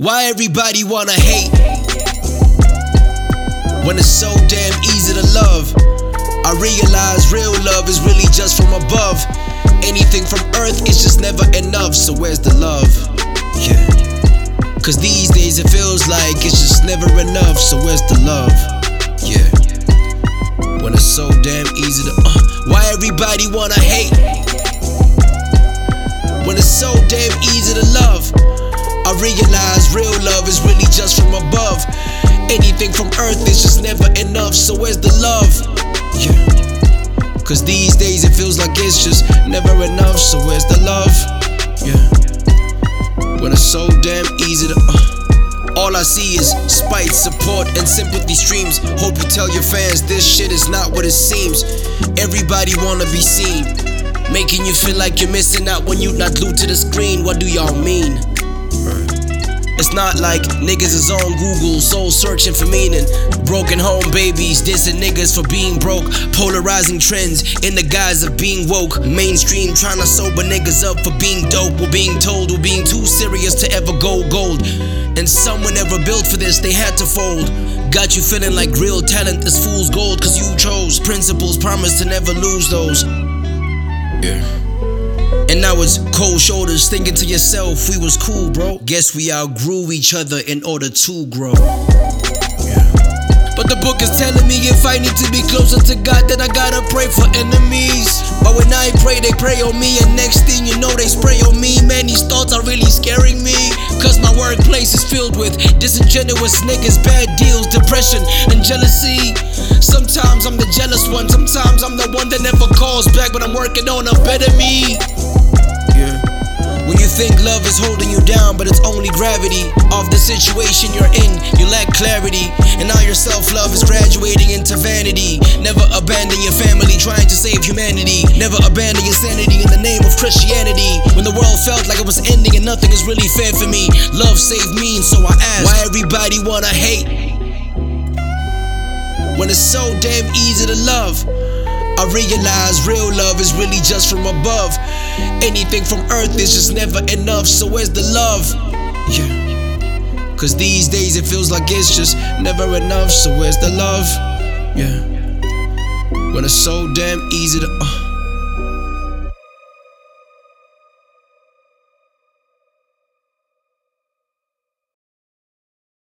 Why everybody wanna hate when it's so damn easy to love? I realize real love is really just from above. Anything from earth is just never enough, so where's the love? Yeah. Cause these days it feels like it's just never enough, so where's the love? Yeah. When it's so damn easy to why everybody wanna hate when it's so damn easy to love? I realize real love is really just from above. Anything from earth is just never enough, so where's the love? Yeah. Cause these days it feels like it's just never enough, so where's the love? Yeah. When it's so damn easy to all I see is spite, support, and sympathy streams. Hope you tell your fans this shit is not what it seems. Everybody wanna be seen, making you feel like you're missing out when you're not glued to the screen. What do y'all mean? It's not like niggas is on Google, soul searching for meaning. Broken home babies, dissing niggas for being broke. Polarizing trends in the guise of being woke. Mainstream trying to sober niggas up for being dope. We're being told we're being too serious to ever go gold. And someone never built for this, they had to fold. Got you feeling like real talent is fool's gold, cause you chose principles, promise to never lose those. Yeah. And now it's cold shoulders, thinking to yourself, we was cool, bro. Guess we outgrew each other in order to grow. Yeah. But the book is telling me if I need to be closer to God, then I gotta pray for enemies. But when I pray, they pray on me, and next thing you know, they spray on me. Man, these thoughts are really scaring me, cause my workplace is filled with disingenuous niggas, bad deals, depression, and jealousy. Sometimes I'm the jealous one, sometimes I'm the one that never calls back, but I'm working on a better me. Yeah. When you think love is holding you down, but it's only gravity of the situation you're in, you lack clarity. And now your self-love is graduating into vanity. Never abandon your family trying to save humanity. Never abandon your sanity in the name of Christianity. When the world felt like it was ending and nothing is really fair for me, love saved me, and so I ask, why everybody wanna hate when it's so damn easy to love? I realize real love is really just from above. Anything from earth is just never enough, so where's the love? Yeah. Cause these days it feels like it's just never enough, so where's the love? Yeah. When it's so damn easy to